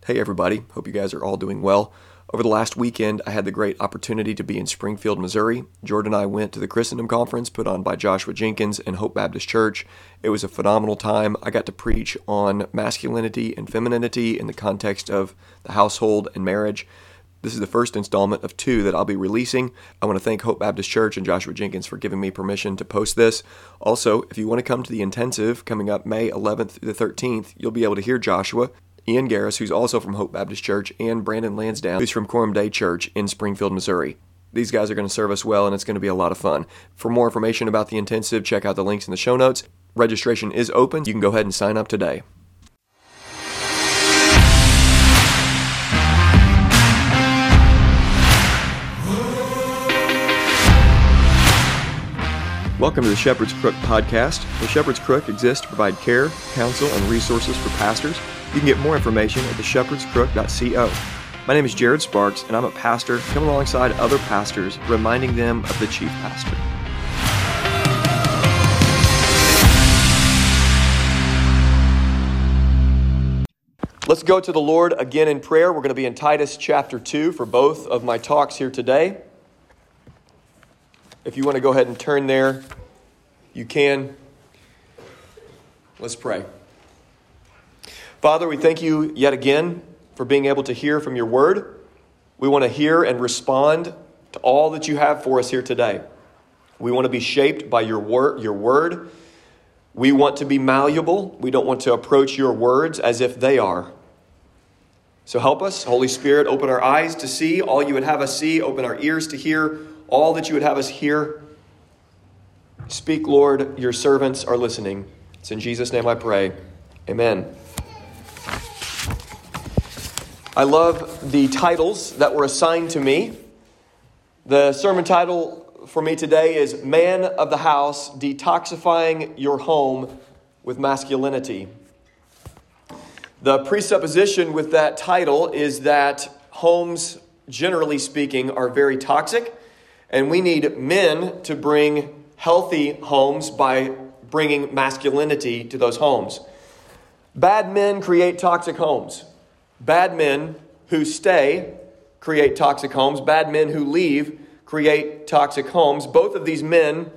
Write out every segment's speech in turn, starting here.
Hey everybody, hope you guys are all doing well. Over the last weekend, I had the great opportunity to be in Springfield, Missouri. Jordan and I went to the Christendom Conference put on by Joshua Jenkins and Hope Baptist Church. It was a phenomenal time. I got to preach on masculinity and femininity in the context of the household and marriage. This is the first installment of 2 that I'll be releasing. I want to thank Hope Baptist Church and Joshua Jenkins for giving me permission to post this. Also, if you want to come to the intensive coming up May 11th through the 13th, you'll be able to hear Joshua, Ian Garris, who's also from Hope Baptist Church, and Brandon Lansdowne, who's from Quorum Day Church in Springfield, Missouri. These guys are going to serve us well, and it's going to be a lot of fun. For more information about the intensive, check out the links in the show notes. Registration is open. You can go ahead and sign up today. Welcome to the Shepherd's Crook podcast. The Shepherd's Crook exists to provide care, counsel, and resources for pastors. You can get more information at theshepherdscrook.co. My name is Jared Sparks, and I'm a pastor coming alongside other pastors, reminding them of the chief pastor. Let's go to the Lord again in prayer. We're going to be in Titus chapter 2 for both of my talks here today. If you want to go ahead and turn there, you can. Let's pray. Father, we thank you yet again for being able to hear from your word. We want to hear and respond to all that you have for us here today. We want to be shaped by your word. We want to be malleable. We don't want to approach your words as if they are. So help us, Holy Spirit, open our eyes to see all you would have us see, open our ears to hear all that you would have us hear. Speak, Lord, your servants are listening. It's in Jesus' name I pray. Amen. I love the titles that were assigned to me. The sermon title for me today is Man of the House, Detoxifying Your Home with Masculinity. The presupposition with that title is that homes, generally speaking, are very toxic, and we need men to bring healthy homes by bringing masculinity to those homes. Bad men create toxic homes. Bad men who stay create toxic homes. Bad men who leave create toxic homes. Both of these men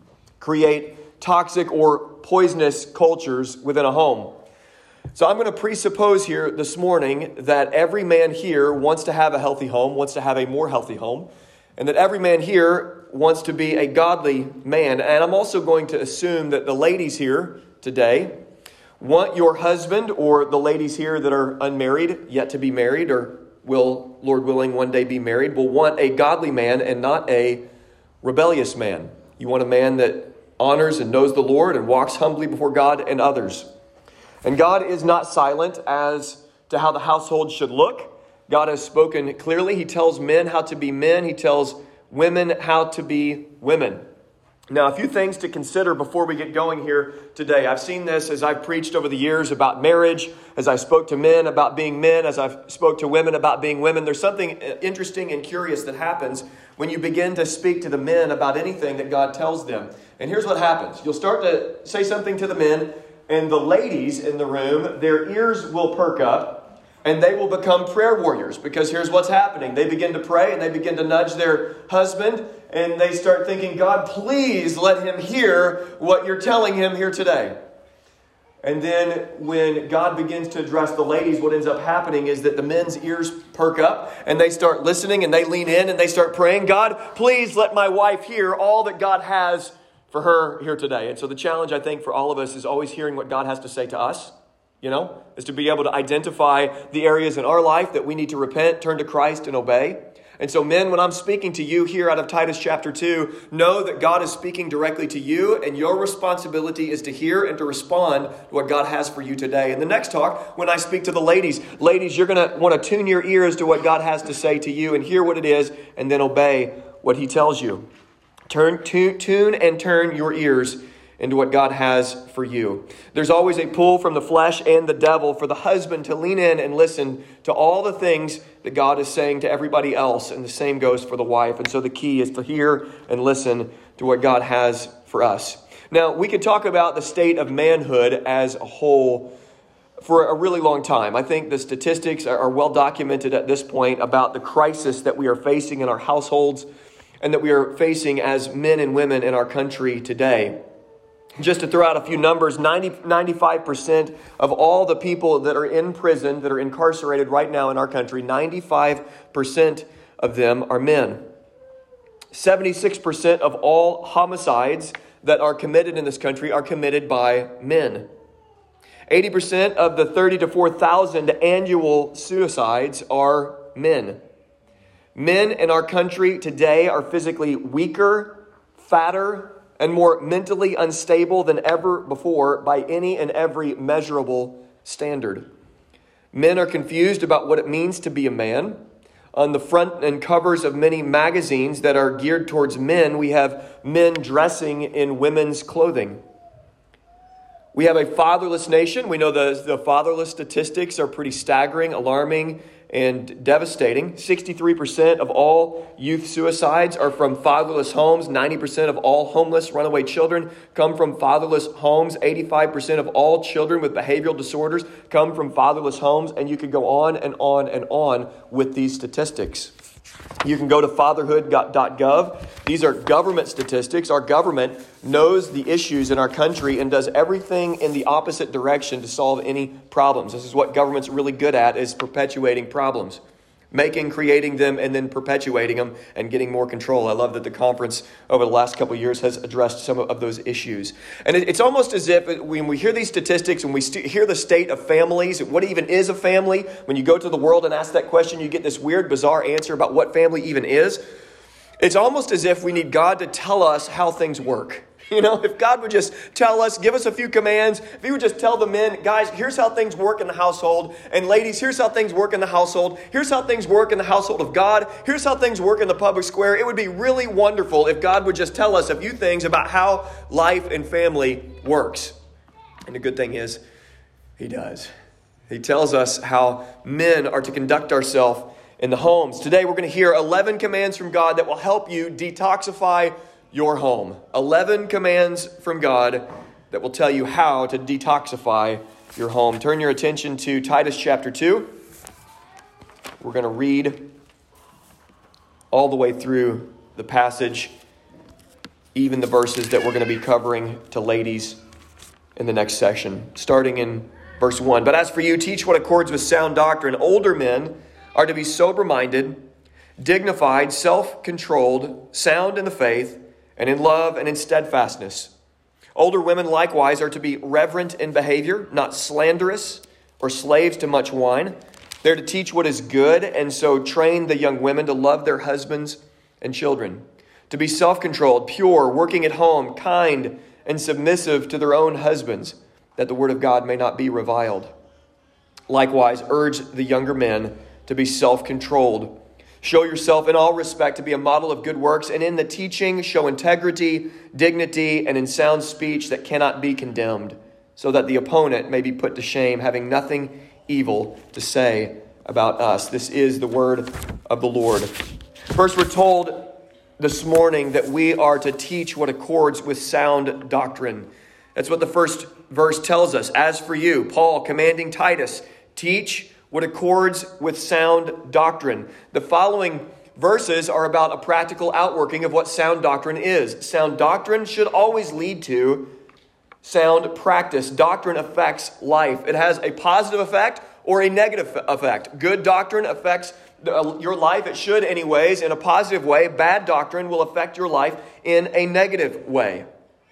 create toxic or poisonous cultures within a home. So I'm going to presuppose here this morning that every man here wants to have a healthy home, wants to have a more healthy home, and that every man here wants to be a godly man. And I'm also going to assume that the ladies here today want your husband, or the ladies here that are unmarried, yet to be married, or will, Lord willing, one day be married, will want a godly man and not a rebellious man. You want a man that honors and knows the Lord and walks humbly before God and others. And God is not silent as to how the household should look. God has spoken clearly. He tells men how to be men. He tells women how to be women. Now, a few things to consider before we get going here today. I've seen this as I've preached over the years about marriage, as I spoke to men about being men, as I've spoke to women about being women. There's something interesting and curious that happens when you begin to speak to the men about anything that God tells them. And here's what happens. You'll start to say something to the men, and the ladies in the room, their ears will perk up, and they will become prayer warriors, because here's what's happening. They begin to pray, and they begin to nudge their husband, and they start thinking, God, please let him hear what you're telling him here today. And then when God begins to address the ladies, what ends up happening is that the men's ears perk up, and they start listening, and they lean in, and they start praying, God, please let my wife hear all that God has for her here today. And so the challenge, I think, for all of us is always hearing what God has to say to us. Is to be able to identify the areas in our life that we need to repent, turn to Christ, and obey. And so men, when I'm speaking to you here out of Titus chapter 2, know that God is speaking directly to you, and your responsibility is to hear and to respond to what God has for you today. In the next talk, when I speak to the ladies, you're going to want to tune your ears to what God has to say to you and hear what it is, and then obey what he tells you. Tune and turn your ears into what God has for you. There's always a pull from the flesh and the devil for the husband to lean in and listen to all the things that God is saying to everybody else, and the same goes for the wife. And so the key is to hear and listen to what God has for us. Now, we can talk about the state of manhood as a whole for a really long time. I think the statistics are well documented at this point about the crisis that we are facing in our households and that we are facing as men and women in our country today. Just to throw out a few numbers, 95% of all the people that are in prison, that are incarcerated right now in our country, 95% of them are men. 76% of all homicides that are committed in this country are committed by men. 80% of the 30 to 4,000 annual suicides are men. Men in our country today are physically weaker, fatter, and more mentally unstable than ever before by any and every measurable standard. Men are confused about what it means to be a man. On the front and covers of many magazines that are geared towards men, we have men dressing in women's clothing. We have a fatherless nation. We know the fatherless statistics are pretty staggering, alarming, and devastating. 63% of all youth suicides are from fatherless homes. 90% of all homeless runaway children come from fatherless homes. 85% of all children with behavioral disorders come from fatherless homes. And you could go on and on and on with these statistics. You can go to fatherhood.gov. These are government statistics. Our government knows the issues in our country and does everything in the opposite direction to solve any problems. This is what government's really good at, is perpetuating problems. Creating them, and then perpetuating them and getting more control. I love that the conference over the last couple of years has addressed some of those issues. And it's almost as if when we hear these statistics and we hear the state of families, what even is a family? When you go to the world and ask that question, you get this weird, bizarre answer about what family even is. It's almost as if we need God to tell us how things work. If God would just tell us, give us a few commands, if He would just tell the men, guys, here's how things work in the household, and ladies, here's how things work in the household, here's how things work in the household of God, here's how things work in the public square. It would be really wonderful if God would just tell us a few things about how life and family works. And the good thing is, He does. He tells us how men are to conduct ourselves in the homes. Today we're going to hear 11 commands from God that will help you detoxify your home. 11 commands from God that will tell you how to detoxify your home. Turn your attention to Titus chapter 2. We're going to read all the way through the passage, even the verses that we're going to be covering to ladies in the next session, starting in verse 1. But as for you, teach what accords with sound doctrine. Older men are to be sober-minded, dignified, self-controlled, sound in the faith, and in love and in steadfastness. Older women likewise are to be reverent in behavior, not slanderous or slaves to much wine. They're to teach what is good, and so train the young women to love their husbands and children, to be self-controlled, pure, working at home, kind, and submissive to their own husbands, that the word of God may not be reviled. Likewise, urge the younger men to be self-controlled. Show yourself in all respect to be a model of good works, and in the teaching show integrity, dignity, and in sound speech that cannot be condemned, so that the opponent may be put to shame, having nothing evil to say about us. This is the word of the Lord. First, we're told this morning that we are to teach what accords with sound doctrine. That's what the first verse tells us. As for you, Paul commanding Titus, teach what accords with sound doctrine. The following verses are about a practical outworking of what sound doctrine is. Sound doctrine should always lead to sound practice. Doctrine affects life. It has a positive effect or a negative effect. Good doctrine affects your life. It should anyways, in a positive way. Bad doctrine will affect your life in a negative way.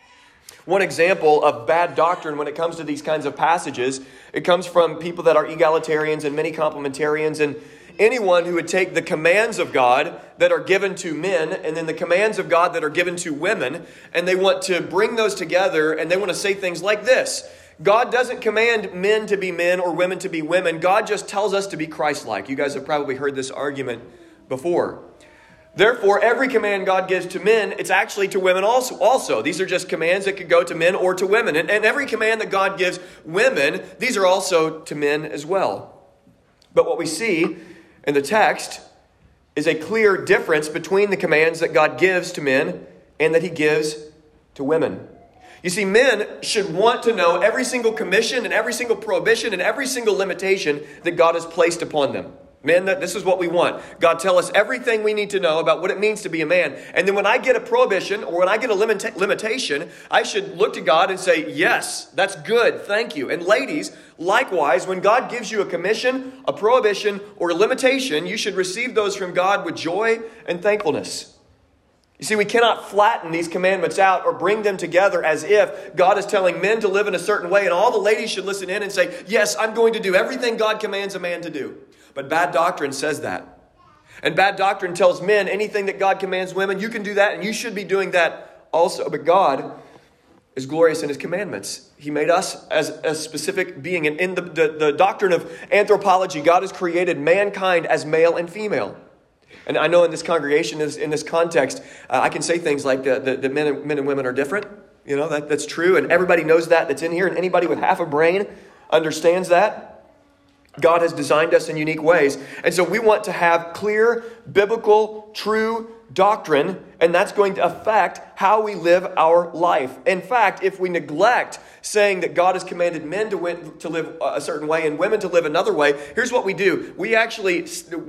One example of bad doctrine when it comes to these kinds of passages, it comes from people that are egalitarians and many complementarians, and anyone who would take the commands of God that are given to men and then the commands of God that are given to women, and they want to bring those together, and they want to say things like this. God doesn't command men to be men or women to be women. God just tells us to be Christ-like. You guys have probably heard this argument before. Therefore, every command God gives to men, it's actually to women also. These are just commands that could go to men or to women. And every command that God gives women, these are also to men as well. But what we see in the text is a clear difference between the commands that God gives to men and that He gives to women. You see, men should want to know every single commission and every single prohibition and every single limitation that God has placed upon them. Men, this is what we want. God tell us everything we need to know about what it means to be a man. And then when I get a prohibition or when I get a limitation, I should look to God and say, yes, that's good. Thank you. And ladies, likewise, when God gives you a commission, a prohibition, or a limitation, you should receive those from God with joy and thankfulness. You see, we cannot flatten these commandments out or bring them together as if God is telling men to live in a certain way and all the ladies should listen in and say, yes, I'm going to do everything God commands a man to do. But bad doctrine says that. And bad doctrine tells men anything that God commands women, you can do that and you should be doing that also. But God is glorious in His commandments. He made us as a specific being. And in the doctrine of anthropology, God has created mankind as male and female. And I know in this congregation, in this context, I can say things like that men and women are different. You know, that's true. And everybody knows that's in here. And anybody with half a brain understands that. God has designed us in unique ways. And so we want to have clear, biblical, true doctrine. And that's going to affect how we live our life. In fact, if we neglect saying that God has commanded men to live a certain way and women to live another way, here's what we do. We actually stunt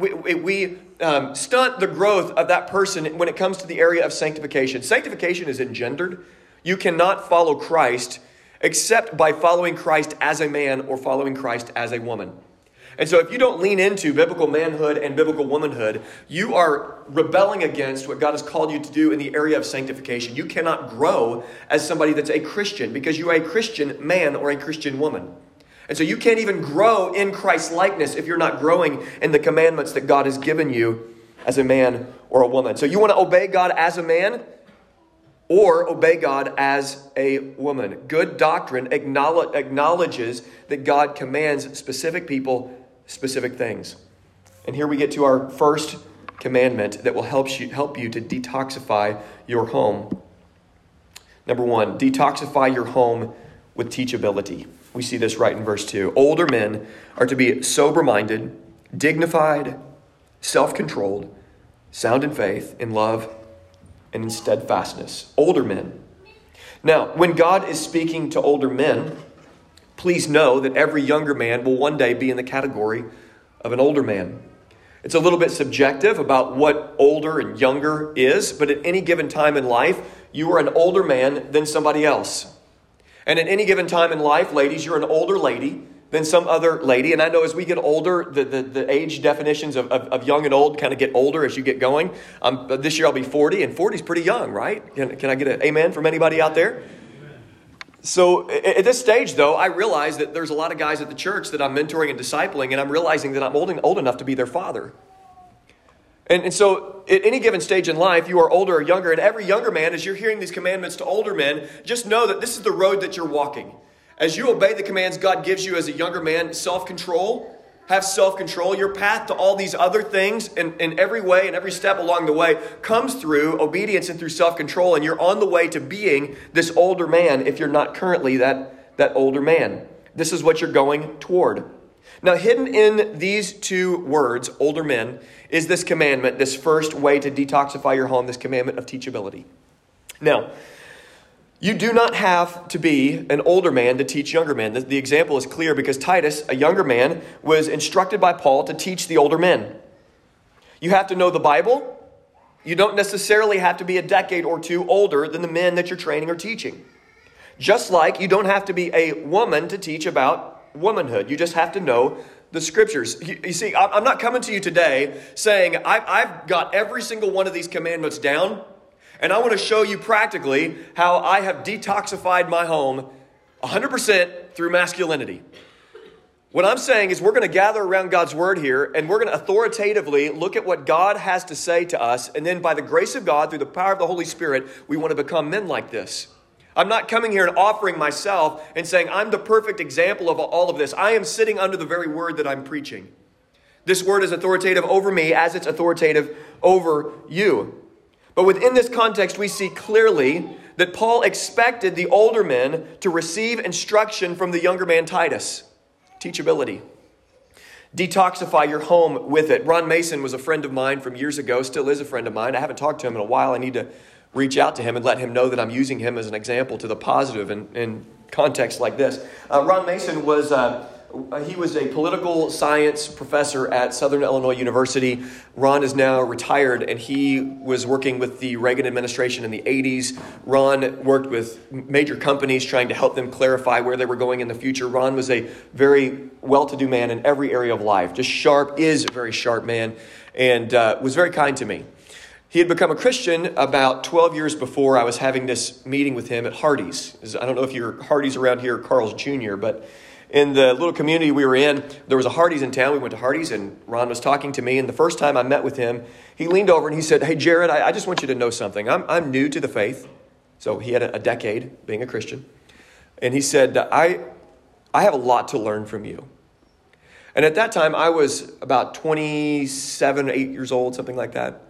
the growth of that person when it comes to the area of sanctification. Sanctification is engendered. You cannot follow Christ except by following Christ as a man or following Christ as a woman. And so if you don't lean into biblical manhood and biblical womanhood, you are rebelling against what God has called you to do in the area of sanctification. You cannot grow as somebody that's a Christian because you are a Christian man or a Christian woman. And so you can't even grow in Christ's likeness if you're not growing in the commandments that God has given you as a man or a woman. So you want to obey God as a man or obey God as a woman. Good doctrine acknowledges that God commands specific people specific things. And here we get to our first commandment that will help you to detoxify your home. Number 1, detoxify your home with teachability. We see this right in verse 2. Older men are to be sober-minded, dignified, self-controlled, sound in faith, in love, and in steadfastness. Older men. Now, when God is speaking to older men, please know that every younger man will one day be in the category of an older man. It's a little bit subjective about what older and younger is, but at any given time in life, you are an older man than somebody else. And at any given time in life, ladies, you're an older lady than some other lady. And I know as we get older, the age definitions of young and old kind of get older as you get going. This year I'll be 40, and 40 is pretty young, right? Can I get an amen from anybody out there? So at this stage, though, I realize that there's a lot of guys at the church that I'm mentoring and discipling, and I'm realizing that I'm old enough to be their father. And so at any given stage in life, you are older or younger, and every younger man, as you're hearing these commandments to older men, just know that this is the road that you're walking. As you obey the commands God gives you as a younger man, have self-control. Your path to all these other things in every way and every step along the way comes through obedience and through self-control. And you're on the way to being this older man if you're not currently that older man. This is what you're going toward. Now, hidden in these two words, older men, is this commandment, this first way to detoxify your home, this commandment of teachability. Now, you do not have to be an older man to teach younger men. The example is clear because Titus, a younger man, was instructed by Paul to teach the older men. You have to know the Bible. You don't necessarily have to be a decade or two older than the men that you're training or teaching. Just like you don't have to be a woman to teach about womanhood. You just have to know the scriptures. You see, I'm not coming to you today saying I've got every single one of these commandments down. And I want to show you practically how I have detoxified my home 100% through masculinity. What I'm saying is we're going to gather around God's word here, and we're going to authoritatively look at what God has to say to us. And then by the grace of God, through the power of the Holy Spirit, we want to become men like this. I'm not coming here and offering myself and saying I'm the perfect example of all of this. I am sitting under the very word that I'm preaching. This word is authoritative over me as it's authoritative over you. But within this context, we see clearly that Paul expected the older men to receive instruction from the younger man, Titus. Teachability. Detoxify your home with it. Ron Mason was a friend of mine from years ago, still is a friend of mine. I haven't talked to him in a while. I need to reach out to him and let him know that I'm using him as an example to the positive in contexts like this. Ron Mason was he was a political science professor at Southern Illinois University. Ron is now retired, and he was working with the Reagan administration in the 80s. Ron worked with major companies trying to help them clarify where they were going in the future. Ron was a very well-to-do man in every area of life, just sharp, is a very sharp man, and was very kind to me. He had become a Christian about 12 years before I was having this meeting with him at Hardee's. I don't know if you're Hardee's around here or Carl's Jr., but in the little community we were in, there was a Hardee's in town. We went to Hardee's, and Ron was talking to me. And the first time I met with him, he leaned over and he said, "Hey, Jared, I just want you to know something. I'm new to the faith." So he had a decade being a Christian. And he said, I have a lot to learn from you. And at that time, I was about 27, 8 years old, something like that.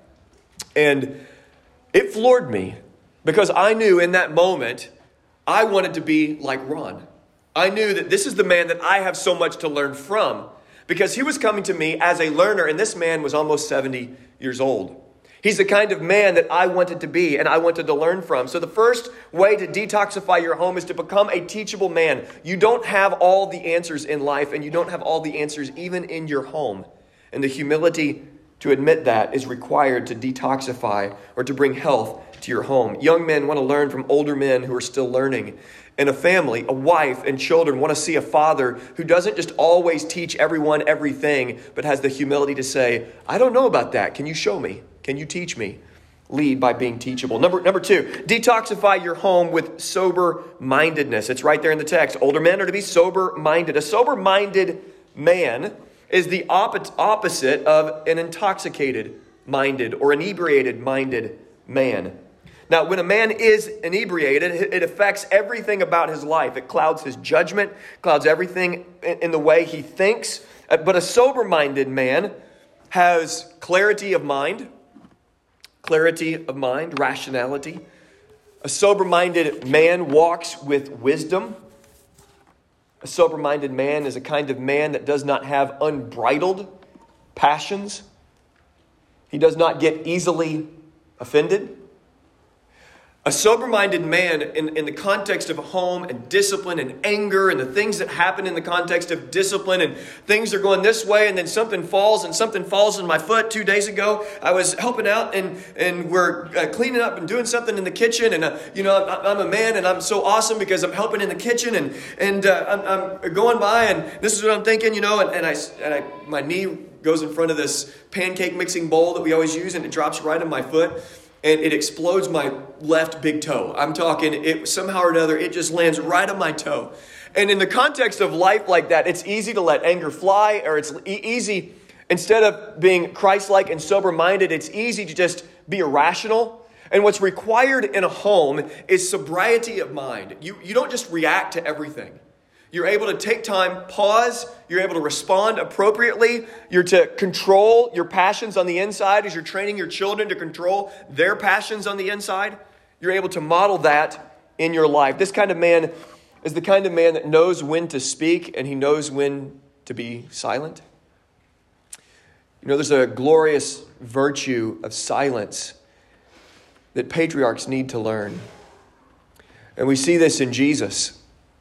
And it floored me because I knew in that moment I wanted to be like Ron. I knew that this is the man that I have so much to learn from because he was coming to me as a learner, and this man was almost 70 years old. He's the kind of man that I wanted to be and I wanted to learn from. So the first way to detoxify your home is to become a teachable man. You don't have all the answers in life, and you don't have all the answers even in your home. And the humility to admit that is required to detoxify or to bring health to your home. Young men want to learn from older men who are still learning. And a family, a wife and children want to see a father who doesn't just always teach everyone everything, but has the humility to say, "I don't know about that. Can you show me? Can you teach me?" Lead by being teachable. Number two, detoxify your home with sober-mindedness. It's right there in the text. Older men are to be sober-minded. A sober-minded man is the opposite of an intoxicated-minded or inebriated-minded man. Now, when a man is inebriated, it affects everything about his life. It clouds his judgment, clouds everything in the way he thinks. But a sober-minded man has clarity of mind, rationality. A sober-minded man walks with wisdom. A sober-minded man is a kind of man that does not have unbridled passions. He does not get easily offended. A sober-minded man in the context of a home and discipline and anger and the things that happen in the context of discipline, and things are going this way and then something falls in my foot 2 days ago. I was helping out and we're cleaning up and doing something in the kitchen, and I'm a man and I'm so awesome because I'm helping in the kitchen, and I'm going by and this is what I'm thinking, and my knee goes in front of this pancake mixing bowl that we always use, and it drops right on my foot. And it explodes my left big toe. I'm talking, it somehow or another, it just lands right on my toe. And in the context of life like that, it's easy to let anger fly, or it's easy, instead of being Christ-like and sober-minded, it's easy to just be irrational. And what's required in a home is sobriety of mind. You don't just react to everything. You're able to take time, pause. You're able to respond appropriately. You're to control your passions on the inside as you're training your children to control their passions on the inside. You're able to model that in your life. This kind of man is the kind of man that knows when to speak and he knows when to be silent. There's a glorious virtue of silence that patriarchs need to learn. And we see this in Jesus.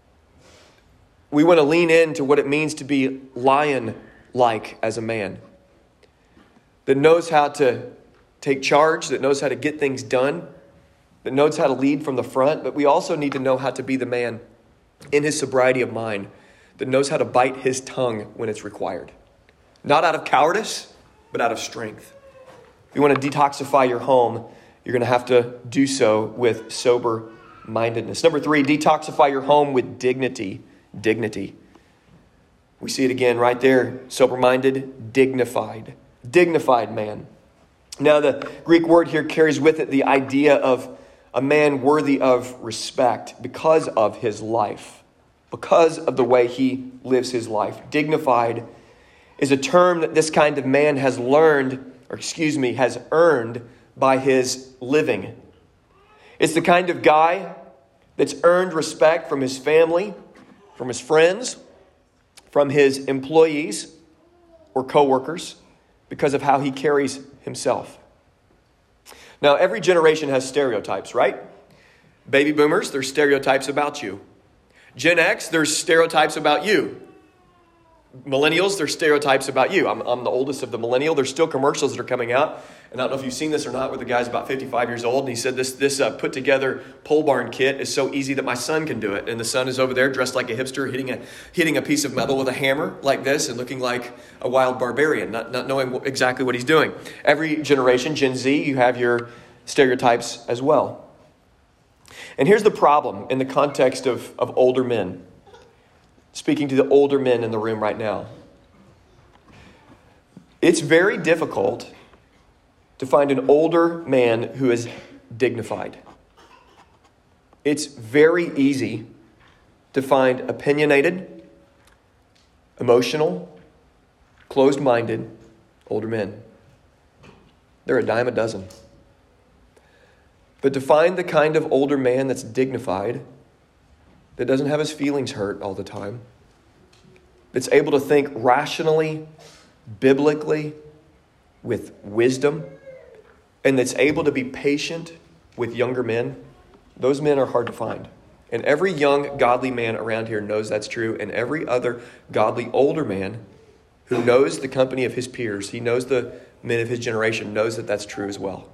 We want to lean into what it means to be lion-like as a man, that knows how to take charge, that knows how to get things done, that knows how to lead from the front. But we also need to know how to be the man in his sobriety of mind that knows how to bite his tongue when it's required. Not out of cowardice, but out of strength. If you want to detoxify your home, you're going to have to do so with sober-mindedness. Number three, detoxify your home with dignity. Dignity. We see it again right there. Sober-minded, dignified man. Now the Greek word here carries with it the idea of a man worthy of respect because of his life, because of the way he lives his life. Dignified is a term that this kind of man has earned by his living. It's the kind of guy that's earned respect from his family, from his friends, from his employees or co-workers because of how he carries himself. Now, every generation has stereotypes, right? Baby boomers, there's stereotypes about you. Gen X, there's stereotypes about you. Millennials, there's stereotypes about you. I'm the oldest of the millennial. There's still commercials that are coming out. And I don't know if you've seen this or not, where the guy's about 55 years old. And he said this put together pole barn kit is so easy that my son can do it. And the son is over there dressed like a hipster, hitting a piece of metal with a hammer like this and looking like a wild barbarian, not knowing exactly what he's doing. Every generation, Gen Z, you have your stereotypes as well. And here's the problem in the context of older men. Speaking to the older men in the room right now. It's very difficult to find an older man who is dignified. It's very easy to find opinionated, emotional, closed-minded older men. They're a dime a dozen. But to find the kind of older man that's dignified, that doesn't have his feelings hurt all the time, that's able to think rationally, biblically, with wisdom, and that's able to be patient with younger men, those men are hard to find. And every young, godly man around here knows that's true, and every other godly older man who knows the company of his peers, he knows the men of his generation, knows that that's true as well.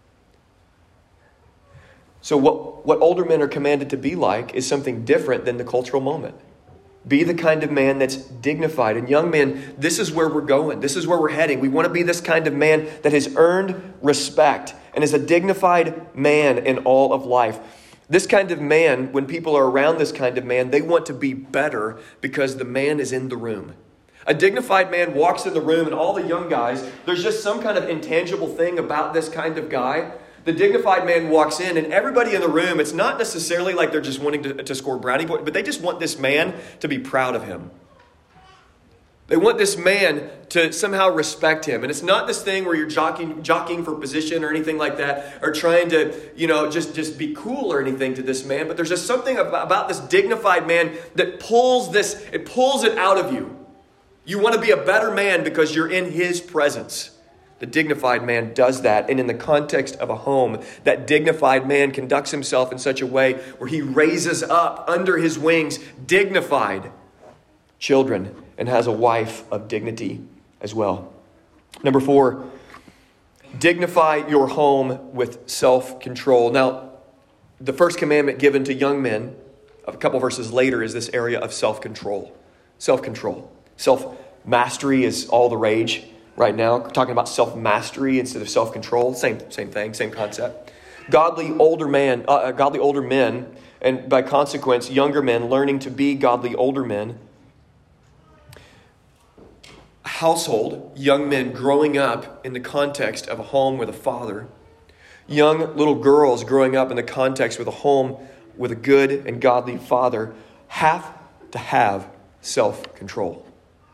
So what older men are commanded to be like is something different than the cultural moment. Be the kind of man that's dignified. And young men, this is where we're going. This is where we're heading. We want to be this kind of man that has earned respect and is a dignified man in all of life. This kind of man, when people are around this kind of man, they want to be better because the man is in the room. A dignified man walks in the room and all the young guys, there's just some kind of intangible thing about this kind of guy. The dignified man walks in and everybody in the room, it's not necessarily like they're just wanting to score brownie points, but they just want this man to be proud of him. They want this man to somehow respect him. And it's not this thing where you're jockeying for position or anything like that, or trying to, just be cool or anything to this man. But there's just something about this dignified man that pulls it out of you. You want to be a better man because you're in his presence. The dignified man does that. And in the context of a home, that dignified man conducts himself in such a way where he raises up under his wings dignified children and has a wife of dignity as well. Number 4, dignify your home with self-control. Now, the first commandment given to young men, a couple verses later, is this area of self-control. Self-control. Self-mastery is all the rage right now. We're talking about self-mastery instead of self-control. Same thing, same concept. Godly older men, and by consequence, younger men learning to be godly older men. Household, young men growing up in the context of a home with a father. Young little girls growing up in the context with a home with a good and godly father have to have self-control.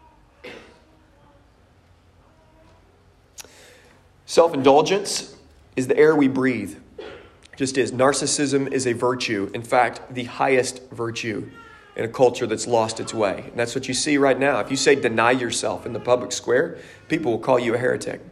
Self-indulgence is the air we breathe. Just is. Narcissism is a virtue. In fact, the highest virtue in a culture that's lost its way. And that's what you see right now. If you say deny yourself in the public square, people will call you a heretic.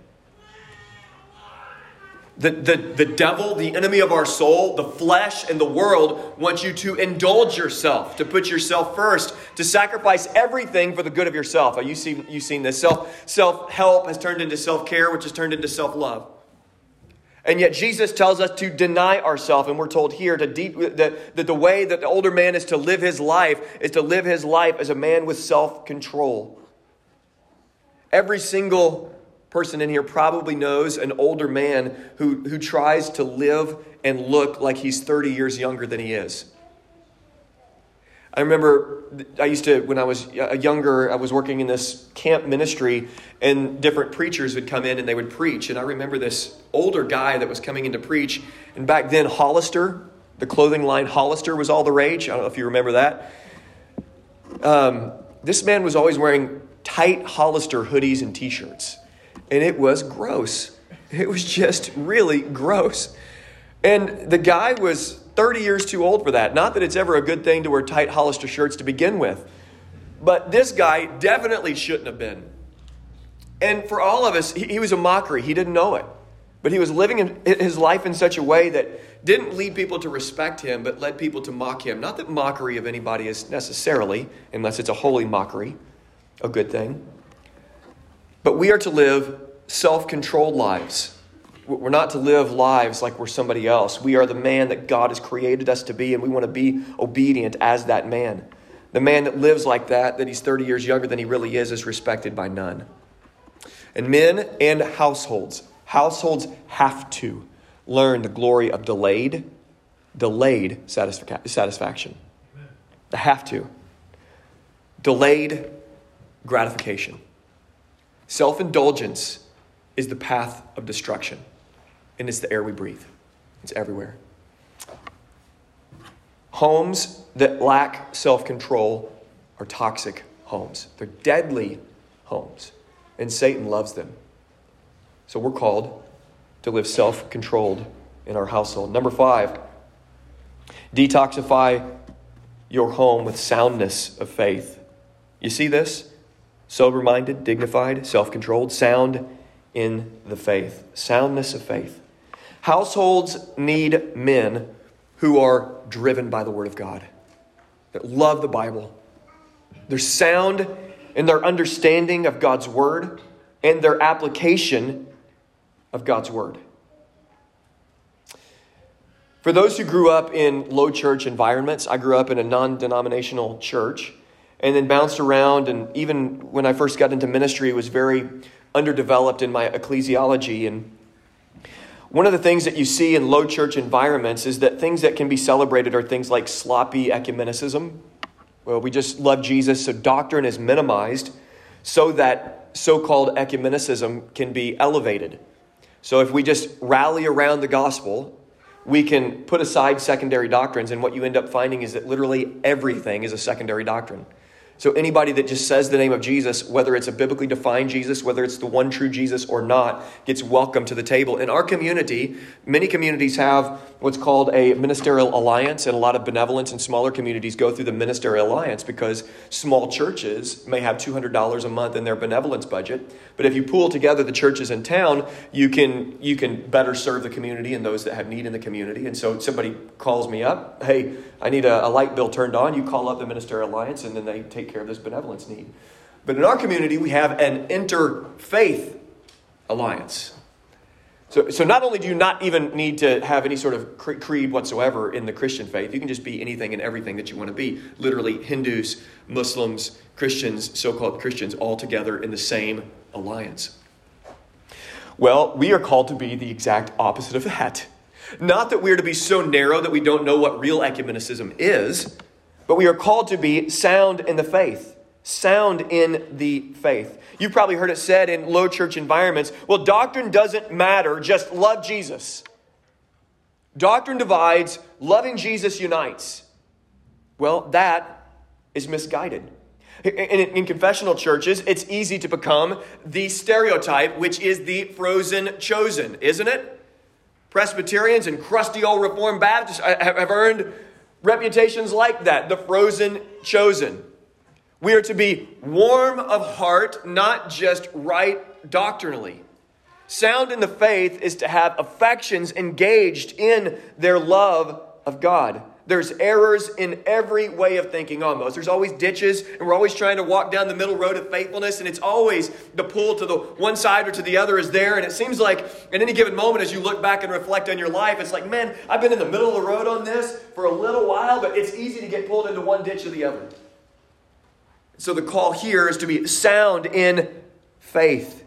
The devil, the enemy of our soul, the flesh, and the world wants you to indulge yourself, to put yourself first, to sacrifice everything for the good of yourself. You've seen this. Self-help has turned into self-care, which has turned into self-love. And yet Jesus tells us to deny ourselves, and we're told here that the way that the older man is to live his life is to live his life as a man with self-control. Every single person in here probably knows an older man who tries to live and look like he's 30 years younger than he is. I remember when I was younger, I was working in this camp ministry, and different preachers would come in and they would preach. And I remember this older guy that was coming in to preach. And back then, Hollister, the clothing line Hollister, was all the rage. I don't know if you remember that. This man was always wearing tight Hollister hoodies and t-shirts. And it was gross. It was just really gross. And the guy was 30 years too old for that. Not that it's ever a good thing to wear tight Hollister shirts to begin with. But this guy definitely shouldn't have been. And for all of us, he was a mockery. He didn't know it. But he was living his life in such a way that didn't lead people to respect him, but led people to mock him. Not that mockery of anybody is necessarily, unless it's a holy mockery, a good thing. But we are to live self-controlled lives. We're not to live lives like we're somebody else. We are the man that God has created us to be, and we want to be obedient as that man. The man that lives like that he's 30 years younger than he really is respected by none. And men and households have to learn the glory of delayed satisfaction. They have to. Delayed gratification. Self-indulgence is the path of destruction. And it's the air we breathe. It's everywhere. Homes that lack self-control are toxic homes. They're deadly homes. And Satan loves them. So we're called to live self-controlled in our household. Number 5, detoxify your home with soundness of faith. You see this? Sober-minded, dignified, self-controlled, sound in the faith. Soundness of faith. Households need men who are driven by the Word of God, that love the Bible. They're sound in their understanding of God's Word and their application of God's Word. For those who grew up in low church environments, I grew up in a non-denominational church and then bounced around, and even when I first got into ministry, was very underdeveloped in my ecclesiology. And one of the things that you see in low church environments is that things that can be celebrated are things like sloppy ecumenicism. Well, we just love Jesus, so doctrine is minimized so that so-called ecumenicism can be elevated. So if we just rally around the gospel, we can put aside secondary doctrines, and what you end up finding is that literally everything is a secondary doctrine. So anybody that just says the name of Jesus, whether it's a biblically defined Jesus, whether it's the one true Jesus or not, gets welcome to the table. In our community, many communities have what's called a ministerial alliance, and a lot of benevolence in smaller communities go through the ministerial alliance because small churches may have $200 a month in their benevolence budget. But if you pool together the churches in town, you can better serve the community and those that have need in the community. And so somebody calls me up, hey, I need a light bill turned on. You call up the ministerial alliance, and then they take care of this benevolence need. But in our community, we have an interfaith alliance. So not only do you not even need to have any sort of creed whatsoever in the Christian faith, you can just be anything and everything that you want to be. Literally Hindus, Muslims, Christians, so-called Christians, all together in the same alliance. Well, we are called to be the exact opposite of that. Not that we are to be so narrow that we don't know what real ecumenicism is, but we are called to be sound in the faith. Sound in the faith. You've probably heard it said in low church environments, well, doctrine doesn't matter, just love Jesus. Doctrine divides, loving Jesus unites. Well, that is misguided. In confessional churches, it's easy to become the stereotype, which is the frozen chosen, isn't it? Presbyterians and crusty old Reformed Baptists have earned reputations like that, the frozen chosen. We are to be warm of heart, not just right doctrinally. Sound in the faith is to have affections engaged in their love of God. There's errors in every way of thinking almost. There's always ditches, and we're always trying to walk down the middle road of faithfulness, and it's always the pull to the one side or to the other is there, and it seems like at any given moment as you look back and reflect on your life, it's like, man, I've been in the middle of the road on this for a little while, but it's easy to get pulled into one ditch or the other. So the call here is to be sound in faith.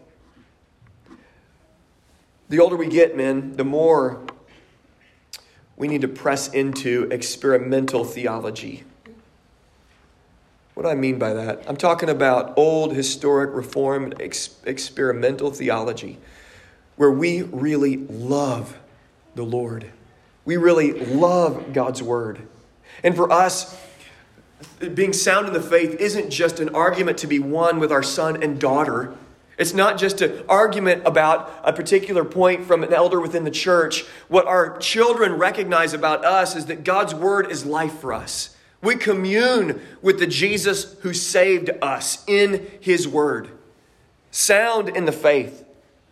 The older we get, men, the more we need to press into experimental theology. What do I mean by that? I'm talking about old, historic, reformed, experimental theology, where we really love the Lord. We really love God's Word. And for us, being sound in the faith isn't just an argument to be won with our son and daughter. It's not just an argument about a particular point from an elder within the church. What our children recognize about us is that God's Word is life for us. We commune with the Jesus who saved us in His Word. Sound in the faith.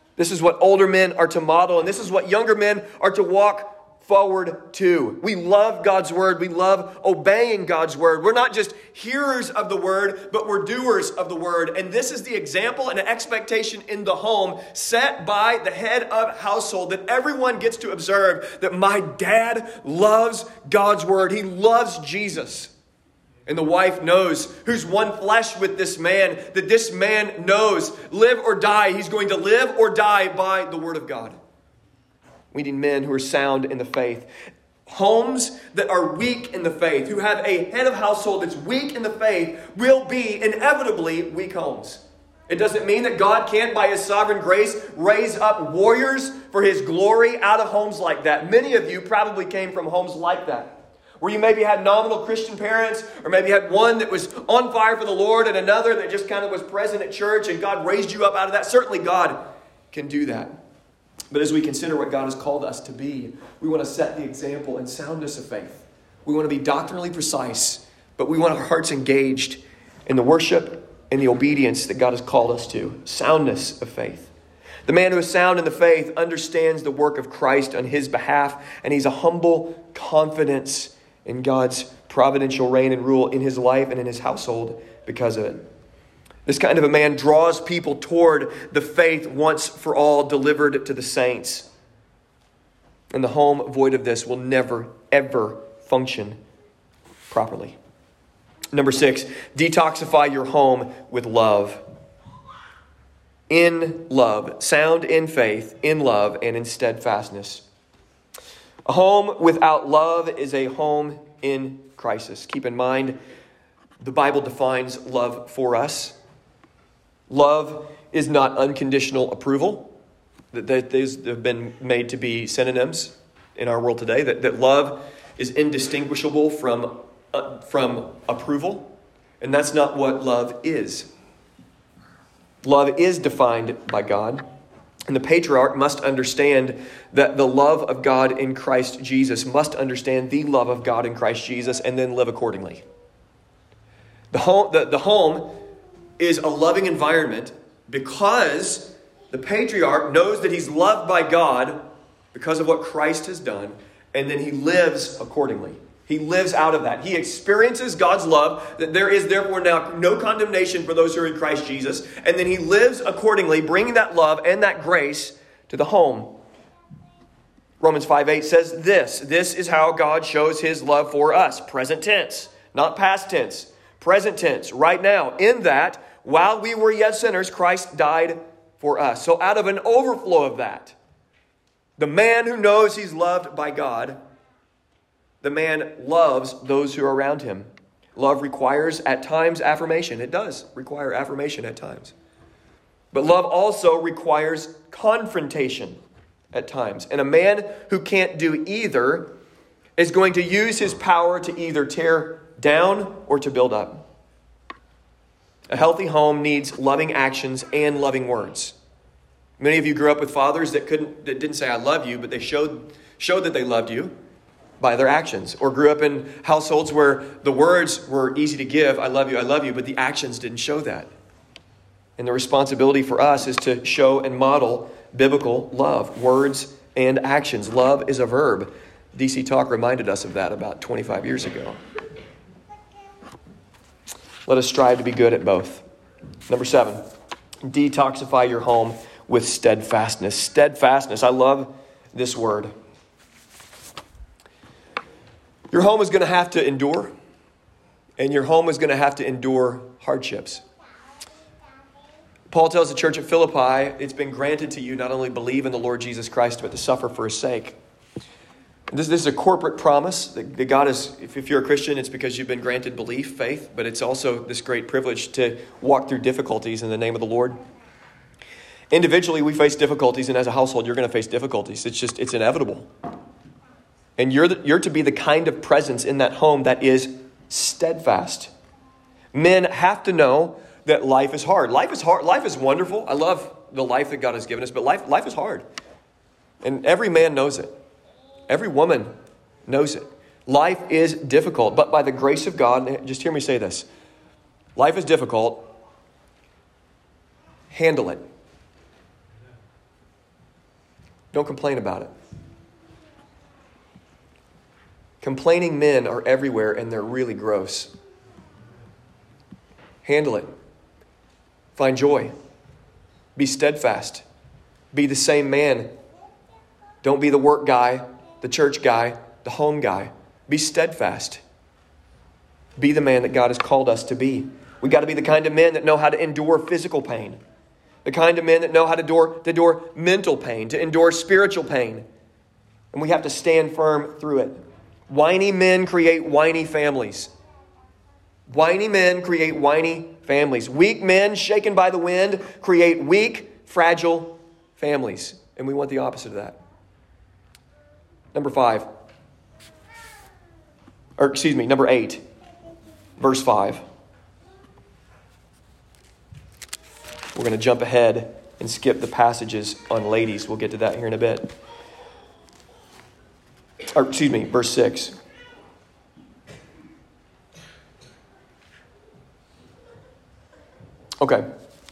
This is what older men are to model, and this is what younger men are to walk forward to. We love God's word. We love obeying God's word. We're not just hearers of the word, but we're doers of the word. And this is the example and an expectation in the home set by the head of household, that everyone gets to observe that my dad loves God's word. He loves Jesus. And the wife knows, who's one flesh with this man, that this man knows, live or die, he's going to live or die by the word of God. We need men who are sound in the faith. Homes that are weak in the faith, who have a head of household that's weak in the faith, will be inevitably weak homes. It doesn't mean that God can't, by His sovereign grace, raise up warriors for His glory out of homes like that. Many of you probably came from homes like that, where you maybe had nominal Christian parents, or maybe had one that was on fire for the Lord and another that just kind of was present at church, and God raised you up out of that. Certainly God can do that. But as we consider what God has called us to be, we want to set the example in soundness of faith. We want to be doctrinally precise, but we want our hearts engaged in the worship and the obedience that God has called us to. Soundness of faith. The man who is sound in the faith understands the work of Christ on his behalf, and he's a humble confidence in God's providential reign and rule in his life and in his household because of it. This kind of a man draws people toward the faith once for all delivered to the saints. And the home void of this will never, ever function properly. Number 6, detoxify your home with love. In love, sound in faith, in love, and in steadfastness. A home without love is a home in crisis. Keep in mind, the Bible defines love for us. Love is not unconditional approval. These have been made to be synonyms in our world today. That love is indistinguishable from approval. And that's not what love is. Love is defined by God. And the patriarch must understand that the love of God in Christ Jesus must understand the love of God in Christ Jesus and then live accordingly. The home is a loving environment because the patriarch knows that he's loved by God because of what Christ has done, and then he lives accordingly. He lives out of that. He experiences God's love, that there is therefore now no condemnation for those who are in Christ Jesus, and then he lives accordingly, bringing that love and that grace to the home. Romans 5:8 says this is how God shows his love for us. Present tense, not past tense. Present tense, right now, in that while we were yet sinners, Christ died for us. So out of an overflow of that, the man who knows he's loved by God, the man loves those who are around him. Love requires at times affirmation. It does require affirmation at times. But love also requires confrontation at times. And a man who can't do either is going to use his power to either tear down or to build up. A healthy home needs loving actions and loving words. Many of you grew up with fathers that didn't say I love you, but they showed that they loved you by their actions. Or grew up in households where the words were easy to give, I love you, but the actions didn't show that. And the responsibility for us is to show and model biblical love, words and actions. Love is a verb. DC Talk reminded us of that about 25 years ago. Let us strive to be good at both. Number 7, detoxify your home with steadfastness. Steadfastness, I love this word. Your home is going to have to endure, and your home is going to have to endure hardships. Paul tells the church at Philippi, it's been granted to you not only believe in the Lord Jesus Christ, but to suffer for his sake. This is a corporate promise that God is, if you're a Christian, it's because you've been granted belief, faith, but it's also this great privilege to walk through difficulties in the name of the Lord. Individually, we face difficulties, and as a household, you're going to face difficulties. It's inevitable. And you're to be the kind of presence in that home that is steadfast. Men have to know that life is hard. Life is hard. Life is wonderful. I love the life that God has given us, but life is hard. And every man knows it. Every woman knows it. Life is difficult, but by the grace of God, just hear me say this. Life is difficult. Handle it. Don't complain about it. Complaining men are everywhere, and they're really gross. Handle it. Find joy. Be steadfast. Be the same man. Don't be the work guy, the church guy, the home guy. Be steadfast. Be the man that God has called us to be. We got to be the kind of men that know how to endure physical pain. The kind of men that know how to endure mental pain, to endure spiritual pain. And we have to stand firm through it. Whiny men create whiny families. Whiny men create whiny families. Weak men, shaken by the wind, create weak, fragile families. And we want the opposite of that. Number 8, verse 5. We're going to jump ahead and skip the passages on ladies. We'll get to that here in a bit. Verse 6. Okay.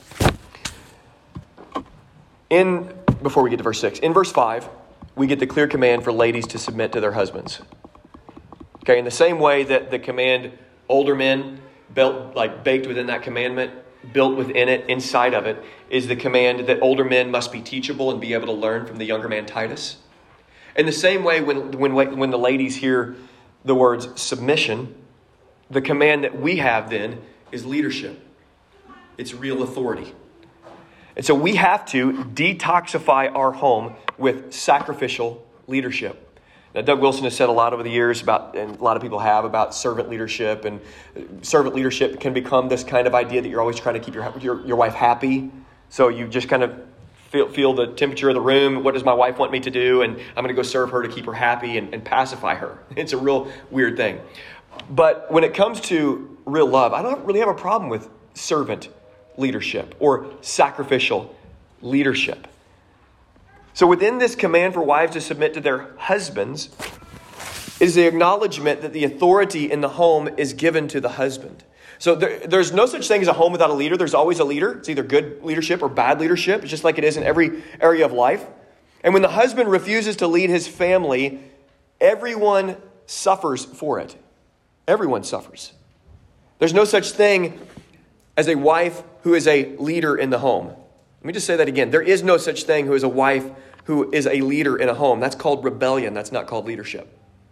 Before we get to verse 6, in verse 5, we get the clear command for ladies to submit to their husbands. Okay, in the same way that the command, older men, baked within that commandment, built within it, inside of it, is the command that older men must be teachable and be able to learn from the younger man Titus. In the same way, when the ladies hear the words submission, the command that we have then is leadership. It's real authority. And so we have to detoxify our home with sacrificial leadership. Now, Doug Wilson has said a lot over the years and a lot of people have, about servant leadership. And servant leadership can become this kind of idea that you're always trying to keep your wife happy. So you just kind of feel the temperature of the room. What does my wife want me to do? And I'm going to go serve her to keep her happy and pacify her. It's a real weird thing. But when it comes to real love, I don't really have a problem with servant leadership or sacrificial leadership. So within this command for wives to submit to their husbands is the acknowledgement that the authority in the home is given to the husband. So there's no such thing as a home without a leader. There's always a leader. It's either good leadership or bad leadership. It's just like it is in every area of life. And when the husband refuses to lead his family, everyone suffers for it. Everyone suffers. There's no such thing as a wife who is a leader in the home. Let me just say that again. There is no such thing who is a wife who is a leader in a home. That's called rebellion. That's not called leadership.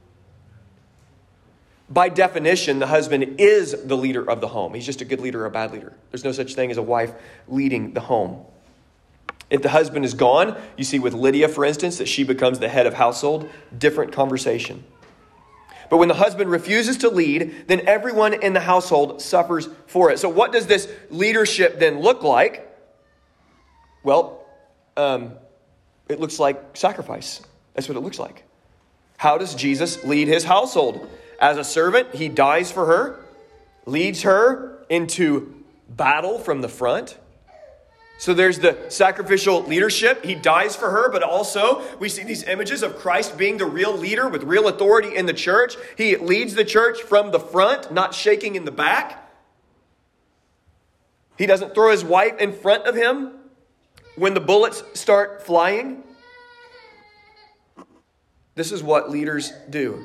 By definition, the husband is the leader of the home. He's just a good leader or a bad leader. There's no such thing as a wife leading the home. If the husband is gone, you see with Lydia, for instance, that she becomes the head of household. Different conversation. But when the husband refuses to lead, then everyone in the household suffers for it. So what does this leadership then look like? Well, it looks like sacrifice. That's what it looks like. How does Jesus lead his household? As a servant, he dies for her, leads her into battle from the front. So there's the sacrificial leadership. He dies for her, but also we see these images of Christ being the real leader with real authority in the church. He leads the church from the front, not shaking in the back. He doesn't throw his wife in front of him when the bullets start flying. This is what leaders do.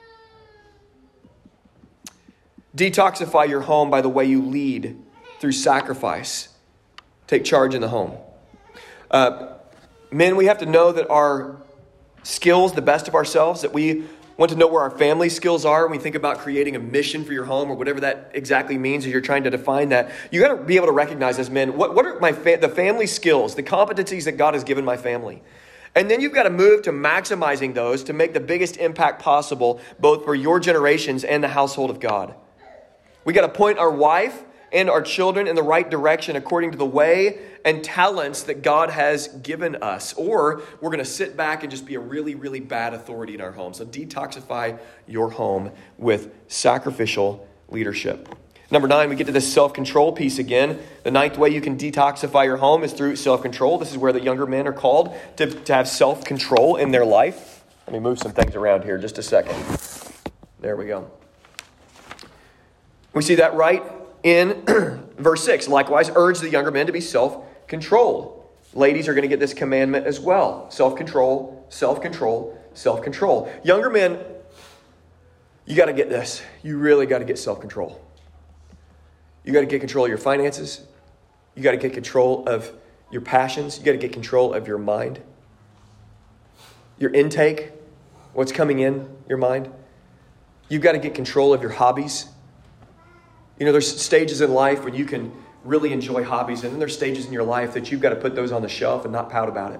Detoxify your home by the way you lead through sacrifice. Take charge in the home. Men, we have to know that our skills, the best of ourselves, that we want to know where our family skills are when we think about creating a mission for your home or whatever that exactly means as you're trying to define that. You got to be able to recognize as men, what are the family skills, the competencies that God has given my family? And then you've got to move to maximizing those to make the biggest impact possible, both for your generations and the household of God. We got to point our wife and our children in the right direction according to the way and talents that God has given us. Or we're going to sit back and just be a really, really bad authority in our home. So detoxify your home with sacrificial leadership. Number 9, we get to this self-control piece again. The 9th way you can detoxify your home is through self-control. This is where the younger men are called to have self-control in their life. Let me move some things around here just a second. There we go. We see that right in verse 6. Likewise, urge the younger men to be self-controlled. Ladies are going to get this commandment as well. Self-control, self-control, self-control. Younger men, you got to get this. You really got to get self-control. You got to get control of your finances. You got to get control of your passions. You got to get control of your mind. Your intake, what's coming in your mind. You've got to get control of your hobbies. You know, there's stages in life when you can really enjoy hobbies, and then there's stages in your life that you've got to put those on the shelf and not pout about it.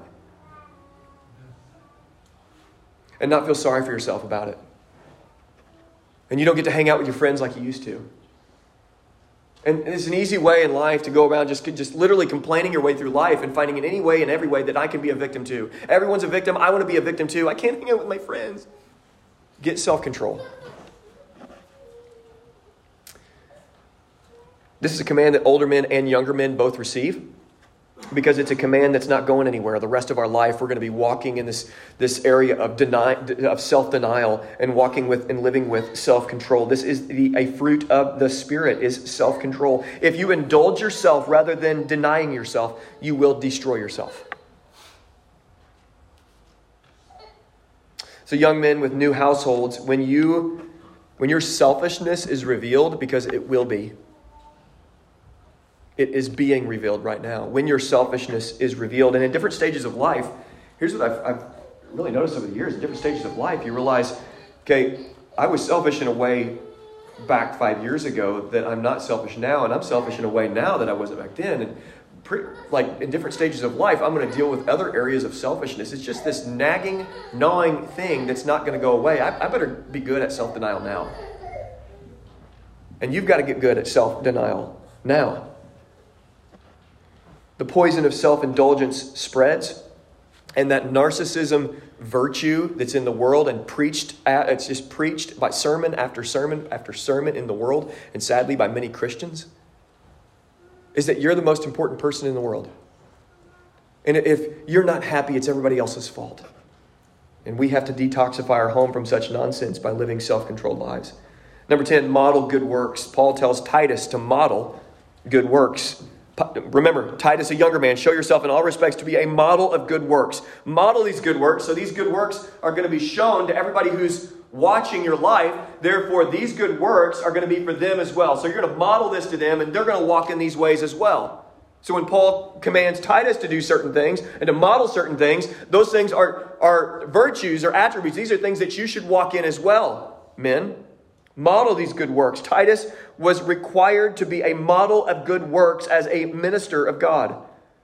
And not feel sorry for yourself about it. And you don't get to hang out with your friends like you used to. And it's an easy way in life to go around just literally complaining your way through life and finding in any way and every way that I can be a victim too. Everyone's a victim. I want to be a victim too. I can't hang out with my friends. Get self-control. This is a command that older men and younger men both receive, because it's a command that's not going anywhere. The rest of our life, we're going to be walking in this area of self-denial and walking with and living with self-control. This is a fruit of the Spirit, is self-control. If you indulge yourself rather than denying yourself, you will destroy yourself. So young men with new households, when your selfishness is revealed, because it will be, it is being revealed right now. When your selfishness is revealed, and in different stages of life, here's what I've really noticed over the years. In different stages of life, you realize, okay, I was selfish in a way back 5 years ago that I'm not selfish now, and I'm selfish in a way now that I wasn't back then. And like in different stages of life, I'm going to deal with other areas of selfishness. It's just this nagging, gnawing thing that's not going to go away. I better be good at self-denial now. And you've got to get good at self-denial now. The poison of self-indulgence spreads, and that narcissism virtue that's in the world and it's just preached by sermon after sermon after sermon in the world, and sadly by many Christians, is that you're the most important person in the world. And if you're not happy, it's everybody else's fault. And we have to detoxify our home from such nonsense by living self-controlled lives. Number 10, model good works. Paul tells Titus to model good works. Remember, Titus, a younger man, show yourself in all respects to be a model of good works. Model these good works. So these good works are going to be shown to everybody who's watching your life. Therefore, these good works are going to be for them as well. So you're going to model this to them, and they're going to walk in these ways as well. So when Paul commands Titus to do certain things and to model certain things, those things are virtues or attributes. These are things that you should walk in as well, men. Model these good works. Titus was required to be a model of good works as a minister of God.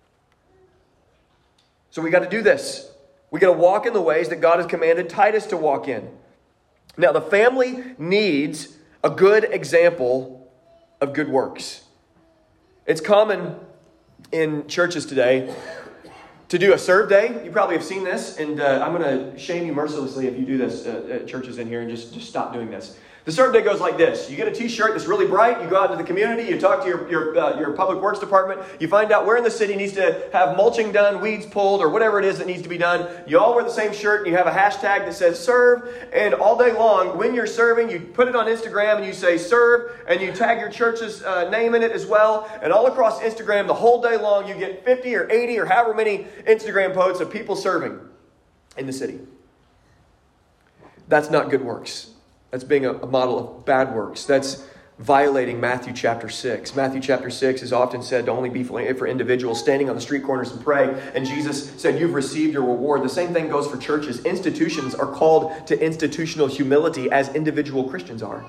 So we got to do this. We got to walk in the ways that God has commanded Titus to walk in. Now, the family needs a good example of good works. It's common in churches today to do a serve day. You probably have seen this, and I'm going to shame you mercilessly if you do this at churches in here, and just stop doing this. The serve day goes like this. You get a t-shirt that's really bright. You go out into the community. You talk to your public works department. You find out where in the city needs to have mulching done, weeds pulled, or whatever it is that needs to be done. You all wear the same shirt, and you have a hashtag that says serve. And all day long, when you're serving, you put it on Instagram, and you say serve, and you tag your church's name in it as well. And all across Instagram, the whole day long, you get 50 or 80 or however many Instagram posts of people serving in the city. That's not good works. That's being a model of bad works. That's violating Matthew chapter 6. Matthew chapter 6 is often said to only be for individuals standing on the street corners and pray. And Jesus said, you've received your reward. The same thing goes for churches. Institutions are called to institutional humility as individual Christians are.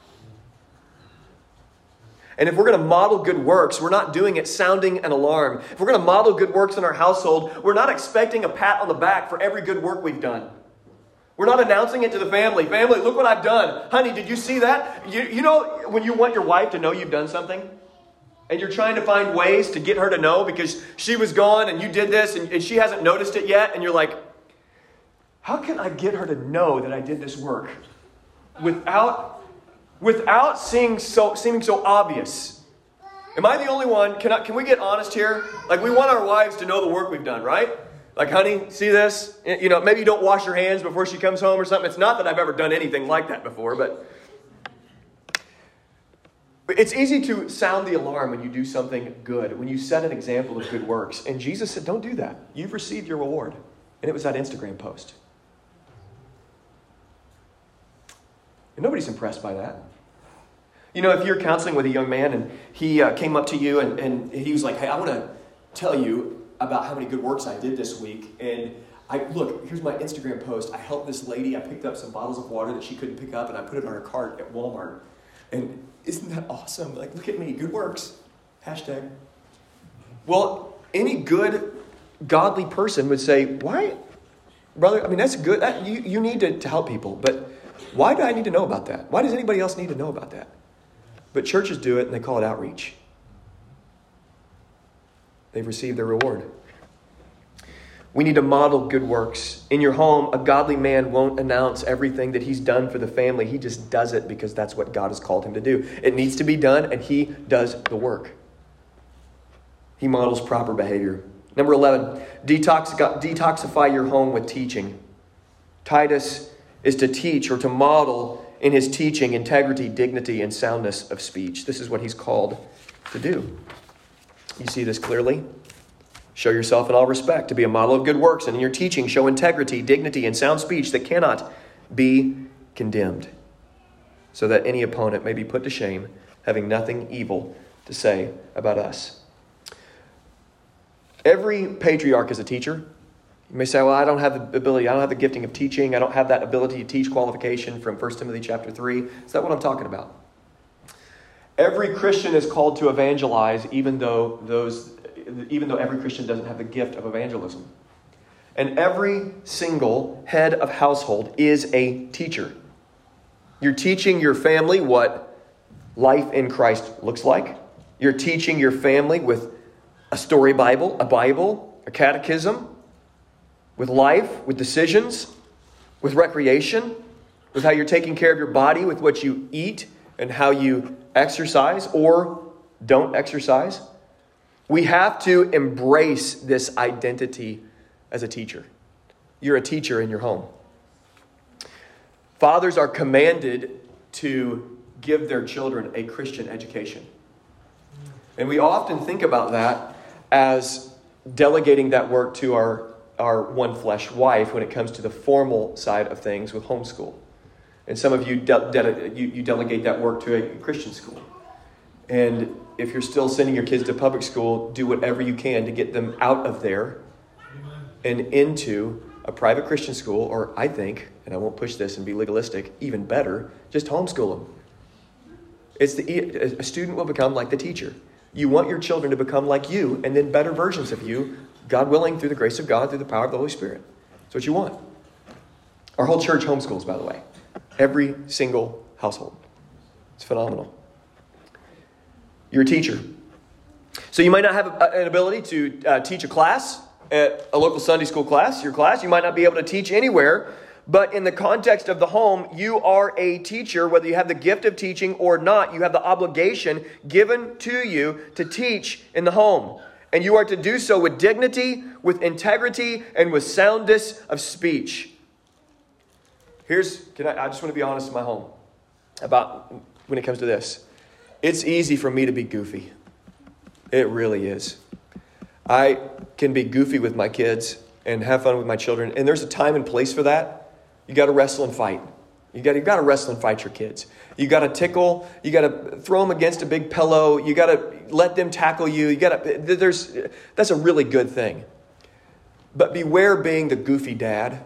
And if we're going to model good works, we're not doing it sounding an alarm. If we're going to model good works in our household, we're not expecting a pat on the back for every good work we've done. We're not announcing it to the family. Family, look what I've done. Honey, did you see that? You know when you want your wife to know you've done something? And you're trying to find ways to get her to know because she was gone and you did this and she hasn't noticed it yet. And you're like, how can I get her to know that I did this work without seeming so obvious? Am I the only one? Can we get honest here? Like, we want our wives to know the work we've done, right? Like, honey, see this? You know, maybe you don't wash your hands before she comes home or something. It's not that I've ever done anything like that before, but It's easy to sound the alarm when you do something good, when you set an example of good works. And Jesus said, don't do that. You've received your reward. And it was that Instagram post. And nobody's impressed by that. You know, if you're counseling with a young man and he came up to you and he was like, hey, I want to tell you about how many good works I did this week. And look, here's my Instagram post. I helped this lady. I picked up some bottles of water that she couldn't pick up and I put it on her cart at Walmart. And isn't that awesome? Like, look at me. Good works. Hashtag. Well, any good, godly person would say, why? Brother, I mean, that's good. You need to help people. But why do I need to know about that? Why does anybody else need to know about that? But churches do it and they call it outreach. They've received their reward. We need to model good works. In your home, a godly man won't announce everything that he's done for the family. He just does it because that's what God has called him to do. It needs to be done, and he does the work. He models proper behavior. Number 11, detoxify your home with teaching. Titus is to teach or to model in his teaching integrity, dignity, and soundness of speech. This is what he's called to do. You see this clearly? Show yourself in all respect to be a model of good works, and in your teaching show integrity, dignity, and sound speech that cannot be condemned, so that any opponent may be put to shame, having nothing evil to say about us. Every patriarch is a teacher. You may say, well, I don't have the ability, I don't have the gifting of teaching, I don't have that ability to teach qualification from 1 Timothy chapter 3. Is that what I'm talking about? Every Christian is called to evangelize, even though every Christian doesn't have the gift of evangelism. And every single head of household is a teacher. You're teaching your family what life in Christ looks like. You're teaching your family with a story Bible, a catechism, with life, with decisions, with recreation, with how you're taking care of your body, with what you eat and how you exercise or don't exercise. We have to embrace this identity as a teacher. You're a teacher in your home. Fathers are commanded to give their children a Christian education. And we often think about that as delegating that work to our one flesh wife when it comes to the formal side of things with homeschool. And some of you delegate that work to a Christian school. And if you're still sending your kids to public school, do whatever you can to get them out of there and into a private Christian school, or I think, and I won't push this and be legalistic, even better, just homeschool them. A student will become like the teacher. You want your children to become like you, and then better versions of you, God willing, through the grace of God, through the power of the Holy Spirit. That's what you want. Our whole church homeschools, by the way. Every single household. It's phenomenal. You're a teacher. So you might not have an ability to teach a class, at a local Sunday school class, your class. You might not be able to teach anywhere. But in the context of the home, you are a teacher. Whether you have the gift of teaching or not, you have the obligation given to you to teach in the home. And you are to do so with dignity, with integrity, and with soundness of speech. I just want to be honest in my home about when it comes to this. It's easy for me to be goofy. It really is. I can be goofy with my kids and have fun with my children. And there's a time and place for that. You got to wrestle and fight. You got to wrestle and fight your kids. You got to tickle. You got to throw them against a big pillow. You got to let them tackle you. That's a really good thing. But beware being the goofy dad.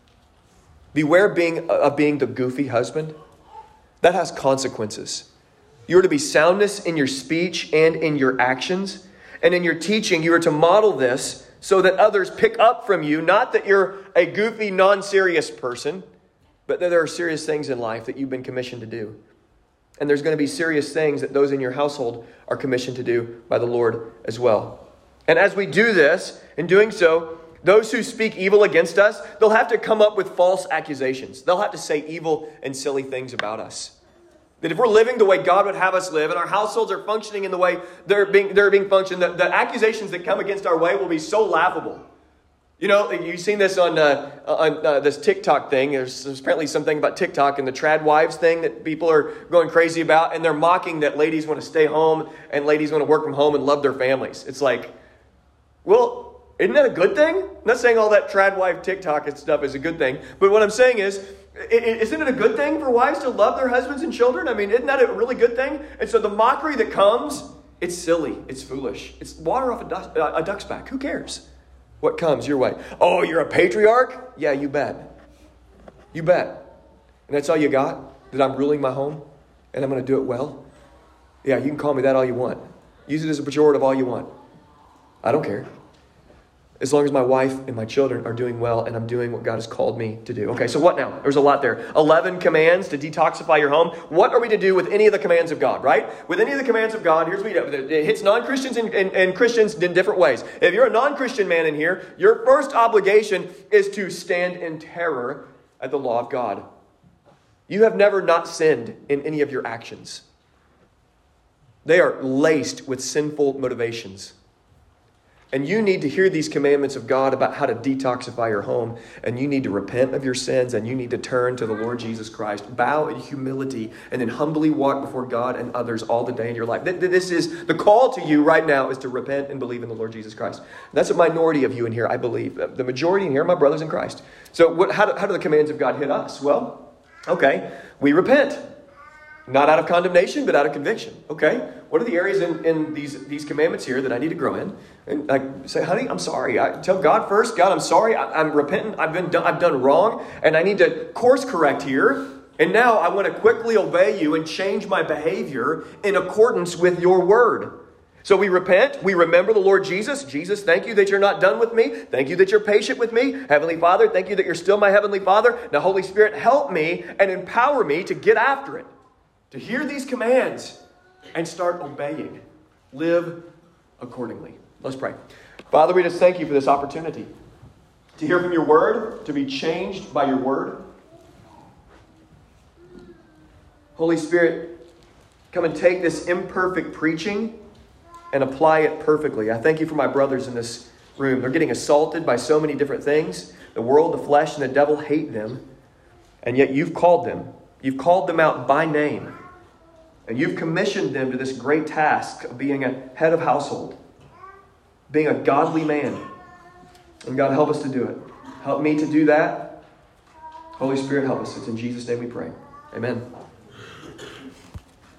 Beware being the goofy husband. That has consequences. You are to be soundness in your speech and in your actions. And in your teaching, you are to model this so that others pick up from you. Not that you're a goofy, non-serious person, but that there are serious things in life that you've been commissioned to do. And there's going to be serious things that those in your household are commissioned to do by the Lord as well. And as we do this, in doing so, those who speak evil against us, they'll have to come up with false accusations. They'll have to say evil and silly things about us. That if we're living the way God would have us live, and our households are functioning in the way they're being functioned, the accusations that come against our way will be so laughable. You know, you've seen this on this TikTok thing. There's apparently something about TikTok and the trad wives thing that people are going crazy about. And they're mocking that ladies want to stay home and ladies want to work from home and love their families. It's like, well, isn't that a good thing? I'm not saying all that trad wife TikTok and stuff is a good thing. But what I'm saying is, isn't it a good thing for wives to love their husbands and children? I mean, isn't that a really good thing? And so the mockery that comes, it's silly. It's foolish. It's water off a duck's back. Who cares what comes your way? Oh, you're a patriarch? Yeah, you bet. You bet. And that's all you got? That I'm ruling my home? And I'm going to do it well? Yeah, you can call me that all you want. Use it as a pejorative all you want. I don't care. As long as my wife and my children are doing well and I'm doing what God has called me to do. Okay, so what now? There's a lot there. 11 commands to detoxify your home. What are we to do with any of the commands of God, right? With any of the commands of God, here's what we do. It hits non-Christians and Christians in different ways. If you're a non-Christian man in here, your first obligation is to stand in terror at the law of God. You have never not sinned in any of your actions. They are laced with sinful motivations. And you need to hear these commandments of God about how to detoxify your home. And you need to repent of your sins. And you need to turn to the Lord Jesus Christ. Bow in humility. And then humbly walk before God and others all the day in your life. This is the call to you right now, is to repent and believe in the Lord Jesus Christ. That's a minority of you in here, I believe. The majority in here are my brothers in Christ. So how do the commands of God hit us? Well, okay, we repent. Not out of condemnation, but out of conviction. Okay, what are the areas in these commandments here that I need to grow in? And I say, honey, I'm sorry. I tell God first, God, I'm sorry. I'm repentant. I've done wrong, and I need to course correct here. And now I want to quickly obey you and change my behavior in accordance with your word. So we repent. We remember the Lord Jesus. Jesus, thank you that you're not done with me. Thank you that you're patient with me. Heavenly Father, thank you that you're still my Heavenly Father. Now, Holy Spirit, help me and empower me to get after it. To hear these commands and start obeying. Live accordingly. Let's pray. Father, we just thank you for this opportunity to hear from your word, to be changed by your word. Holy Spirit, come and take this imperfect preaching and apply it perfectly. I thank you for my brothers in this room. They're getting assaulted by so many different things. The world, the flesh, and the devil hate them. And yet you've called them. You've called them out by name. And you've commissioned them to this great task of being a head of household. Being a godly man. And God, help us to do it. Help me to do that. Holy Spirit, help us. It's in Jesus' name we pray. Amen.